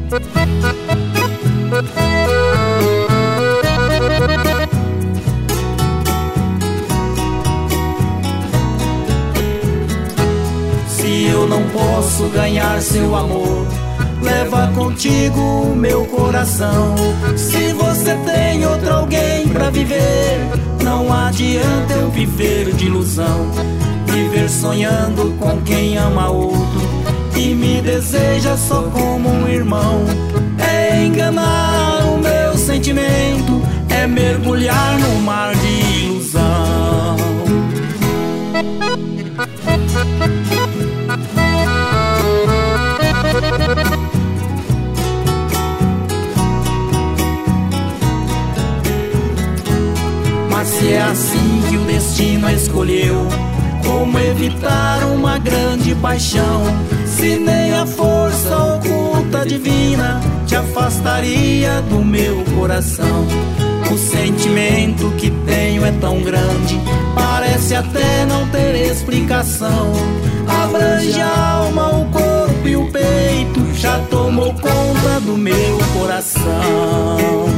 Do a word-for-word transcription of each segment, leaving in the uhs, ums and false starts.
Se eu não posso ganhar seu amor, leva contigo o meu coração. Se você tem outro alguém pra viver, não adianta eu viver de ilusão. Viver sonhando com quem ama outro e me deseja só como um irmão. É enganar o meu sentimento, é mergulhar no mar de ilusão. Mas se é assim que o destino escolheu, como evitar uma grande paixão? Se nem a força oculta divina te afastaria do meu coração. O sentimento que tenho é tão grande, parece até não ter explicação. Abrange a alma, o corpo e o peito, já tomou conta do meu coração.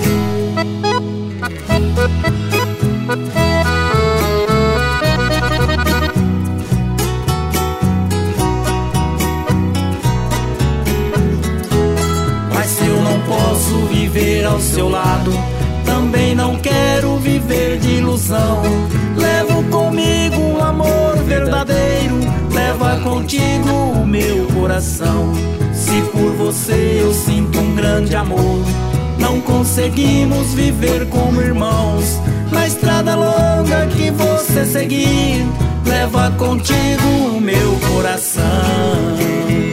Mas se eu não posso viver ao seu lado, também não quero viver de ilusão. Levo comigo um amor verdadeiro, leva contigo o meu coração. Se por você eu sinto um grande amor, não conseguimos viver como irmãos. Na estrada longa que você seguir, leva contigo o meu coração.